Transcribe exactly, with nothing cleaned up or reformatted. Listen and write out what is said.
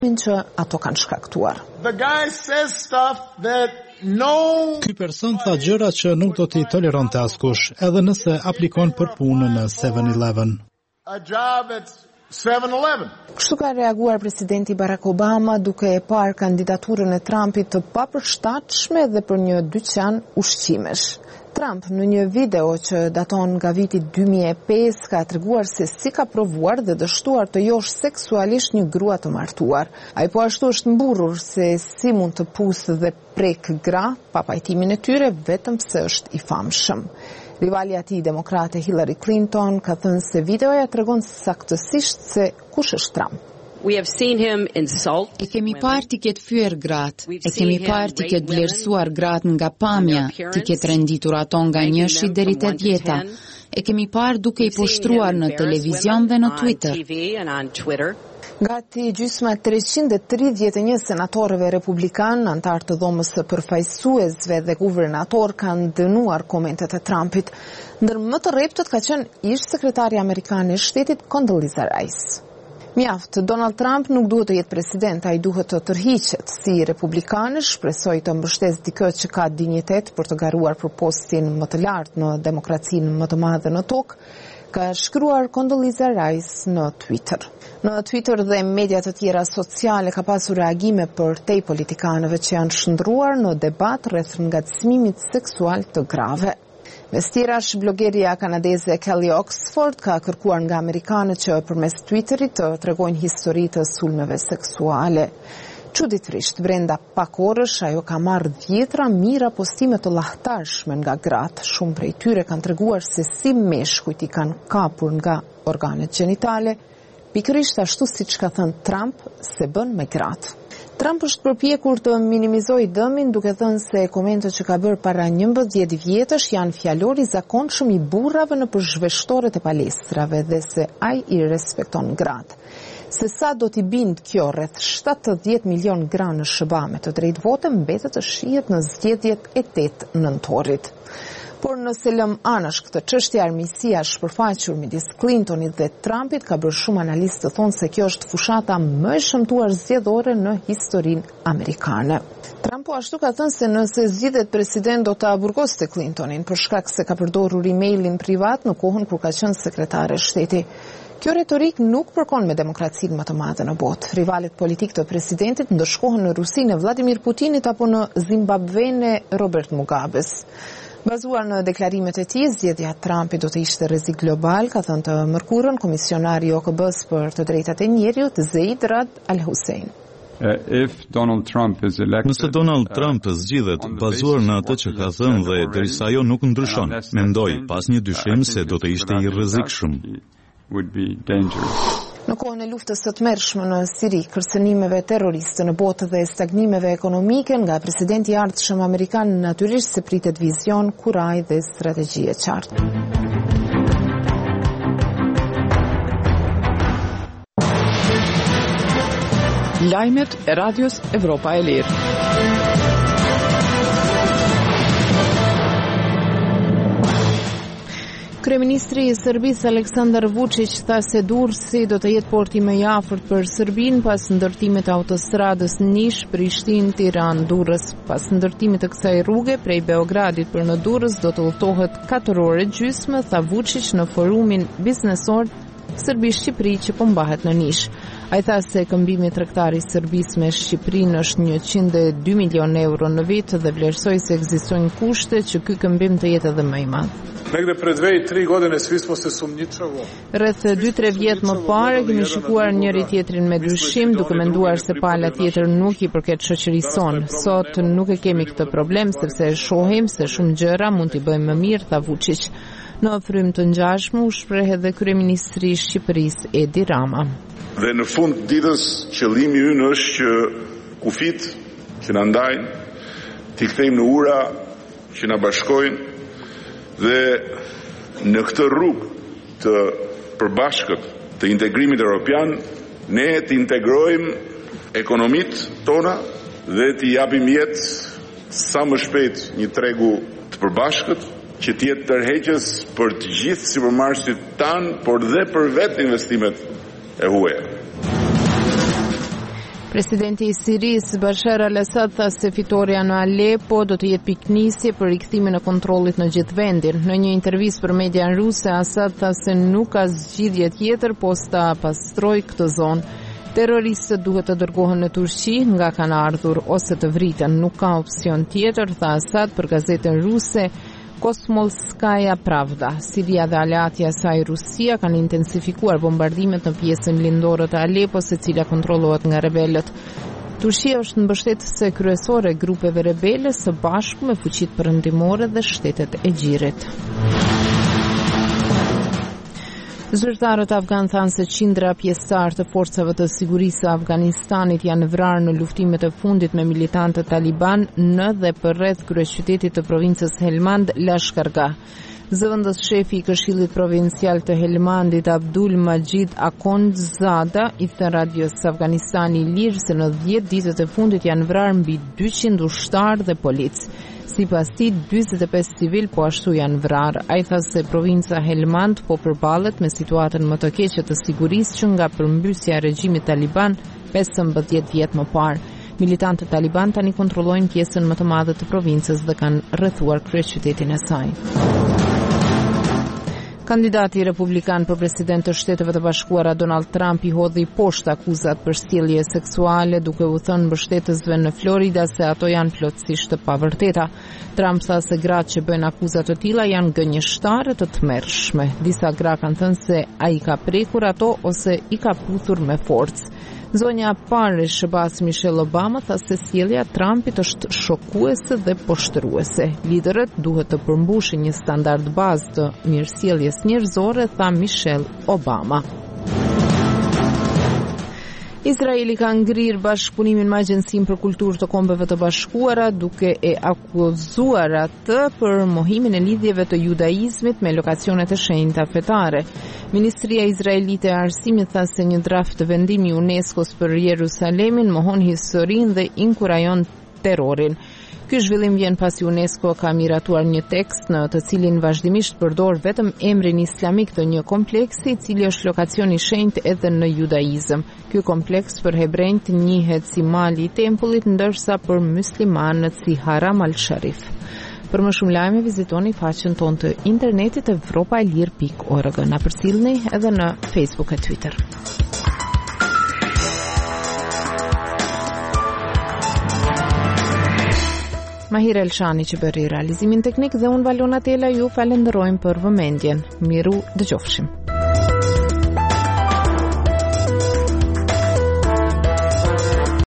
që ato kanë shkaktuar. The guy says stuff that no Ky person tha gjëra që nuk do t'i toleronte askush, edhe nëse aplikon për punë në seven eleven. a job at seven eleven. Kështu ka reaguar presidenti Barack Obama duke e parë kandidaturën e Trumpit të papërshtatshme dhe për një dyqan ushqimesh. Trump në një video që daton nga viti dy mijë e pesë ka treguar se si ka provuar dhe dështuar të josh seksualisht një grua të martuar. Ai po ashtu është mburur se si mund të pusë dhe prek gra pa pajtimin e tyre vetëm pse është i famshëm. Rivali i tij demokrate Hillary Clinton ka thënë se videoja tregon saktësisht se kush është Trump. We have seen him insult. E kemi parë ti ketë fyer gratë, e kemi parë ti ketë vlerësuar gratë nga pamja, ti ketë renditur ato nga njëshi deri te djeta. E kemi parë duke i poshtruar në televizion dhe në Twitter. Gati gjysma treqind e tridhjetë e një senatorëve republikan, antar të dhomës së përfaqësuesve dhe guvernator kanë dënuar komentet e Trumpit. Ndër më të rreptët ka qenë ish sekretari amerikan i shtetit Condoleezza Rice. Mjaft, Donald Trump nuk duhet të jetë president, ai duhet të tërhiqet. Si republikanësh shpresoj të mbështes dikë që ka dinjitet për të garuar për postin më të lartë në demokracinë më të madhe në tokë, ka shkruar Condoleezza Rice në Twitter. Në Twitter dhe media të tjera sociale ka pasur reagime për te politikanëve që janë shndruar në debat rreth ngacmimit seksual të grave. Vestirash, blogeria kanadeze Kelly Oxford ka kërkuar nga amerikanët që përmes Twitterit të tregojnë histori të sulmeve seksuale. Çuditërisht, brenda pak orësh ajo ka marrë dhjetra mijëra postime të llahtarshme nga gratë. Shumë prej tyre kanë treguar se si meshkujt i kanë kapur nga organet gjenitale, pikërisht ashtu siç ka thënë Trump se bën me gratë. Trump është përpjekur të minimizojë dëmin duke thënë se komentet që ka bërë para njëmbëdhjetë vjetësh janë fjalor i zakonshëm i burrave në zhveshtoret e palestrave dhe se ai i respekton gratë. Se sa do t'i bind kjo rreth shtatëdhjetë milion gra në SHBA me të drejtë vote mbetet të shihet në zgjedhjet e tetë nëntorit. Por nëse lëm anash këtë çështje, armiqësia e shpërfaqur midis Clintonit dhe Trumpit ka bërë shumë analistë të thonë se kjo është fushata më e shëmtuar zgjedhore në historinë amerikane. Trump po ashtu ka thënë se nëse zgjidhet president do ta burgoste Clintonin për shkak se ka përdorur emailin privat në kohën kur ka qenë sekretare shteti. Kjo retorik nuk përkon me demokracinë më të madhe në botë. Rivalet politik të presidentit ndëshkohen në Rusinë e Vladimir Putinit apo në Zimbabwen e Robert Mugabes. Bazuar në deklarimet e tij, zgjedhja e Trumpit do të ishte rrezik global, ka thënë të mërkurën komisionari i O K B-s për të drejtat e njerëzit Zeid Rad Al Hussein. Nëse Donald Trump zgjidhet bazuar në atë që ka thënë dhe derisa ajo nuk ndryshon, mendoj pas një dyshim se do të ishte i rrezikshëm. Në kohën e luftës së tmerrshme në Siri, kërcënimeve terroriste në botë dhe stagnimeve ekonomike nga presidenti i ardhshëm amerikan, natyrisht se pritet vizion, kuraj dhe strategji e qartë. Lajmet e Radios Evropa e Lirë. Kryeministri i Serbisë Aleksandar Vučić tha se Durrësi do të jetë porti më i afërt për Serbinë pas ndërtimit të autostradës Niš-Prishtinë-Tiranë-Durrës. Pas ndërtimit të kësaj rruge prej Beogradit për në Durrës do të udhtohet katër orë gjysmë, tha Vučić në forumin biznesor Serbi-Shqipëri që po mbahet në Niš. Ai tha se këmbimi tregtar i Serbisë me Shqipërinë është njëqind e dy milion euro në vit dhe vlerësoi se ekzistojnë kushte që ky këmbim të jetë edhe më i madh. Negde pre dve i tri godine svi smo se sumnjičavo. Rreth dy tre vjet më parë kemi shikuar njëri tjetrin me dyshim, duke menduar se pala tjetër nuk i përket shoqërisë sonë. Sot nuk e kemi këtë problem sepse e shohim se shumë gjëra mund t'i bëjmë më mirë, tha Vučić. Në frym të ngjashme u shpreh edhe kryeministri i Shqipërisë Edi Rama. Dhe në fund ditës qëllimi ynë është që kufit që na ndajnë t'i kthejmë në ura që na bashkojnë dhe në këtë rrugë të përbashkët të integrimit evropian ne të integrojmë ekonomitë tona dhe t'i japim jetë sa më shpejt një tregu të përbashkët që të jetë tërheqës për të gjithë sipërmarrësit tanë, por dhe për vetë investimet e huaja. Presidenti i Sirisë Bashar al-Assad tha se fitoria në Alepo do të jetë piknisje për rikthimin e kontrollit në gjithë vendin. Në një intervistë për median ruse, Assad tha se nuk ka zgjidhje tjetër posta pastrojë këtë zonë. Terroristët duhet të dërgohen në Turqi nga kanë ardhur ose të vriten. Nuk ka opsion tjetër, tha Assad për gazetën ruse Komsomolskaya Pravda. Siria dhe aleatja e saj Rusia kanë intensifikuar bombardimet në pjesën lindore të Alepos, e cila kontrollohet nga rebelët. Turqia është mbështetëse kryesore e grupeve rebele së bashku me fuqitë perëndimore dhe shtetet e gjirit. Zyrtarët afgan thanë se qindra pjesëtar të forcave të sigurisë së Afganistanit janë vrarë në luftimet e fundit me militantët Taliban në dhe përreth kryeqytetit të provincës Helmand, Lashkargah. Zëvendës shefi i Këshillit Provincial të Helmandit, Abdul Majid Akhondzada, i thënë radios Afganistani i Lirë se në dhjetë ditët e fundit janë vrarë mbi dyqind ushtarë dhe polic. Sipas tij, dyzet e pesë civil po ashtu janë vrarë. Ai tha se provinca Helmand po përballet me situatën më të keqe të sigurisë që nga përmbysja e regjimit Taliban pesëmbëdhjetë vjet më parë. Militantët Taliban tani kontrollojnë pjesën më të madhe të provincës dhe kanë rrethuar kryeqytetin e saj. Kandidati republikan për president të Shteteve të Bashkuara Donald Trump i hodhi poshtë akuzat për sjellje seksuale, duke u thënë mbështetësve në Florida se ato janë plotësisht të pavërteta. Trump tha se gratë që bëjnë akuzat të tilla janë gënjeshtare të tmerrshme. Disa gra kanë thënë se ai ka prekur ato ose i ka puthur me forcë. Zonja Pare Shëbas Michelle Obama tha se sjellja e Trumpit është shokuese dhe poshtruese. Liderët duhet të përmbushin një standard bazë të mirësjelljes njerëzore, tha Michelle Obama. Izraeli ka ngrirë bashkëpunimin me Agjencinë për Kulturë të Kombeve të Bashkuara, duke e akuzuar atë për mohimin e lidhjeve të judaizmit me lokacionet e shenjta fetare. Ministria Izraelite e Arsimit tha se një draft të vendimi i UNESCO-s për Jerusalemin mohon historinë dhe inkurajon terrorin. Ky zhvillim vjen pasi UNESCO ka miratuar një tekst në të cilin vazhdimisht përdor vetëm emrin islamik të një kompleksi i cili është lokacion i shenjtë edhe në judaizëm. Ky kompleks për hebrejt njihet si mali i tempullit, ndërsa për muslimanët si Haram al-Sharif. Për më shumë lajme vizitoni faqen tonë të internetit evropaelir pikë org. Na përcjellni edhe në Facebook e Twitter. Mahir Elshani që bëri realizimin teknik dhe unë Valona Tela ju falenderojmë për vëmendjen. Miru dëgjofshim.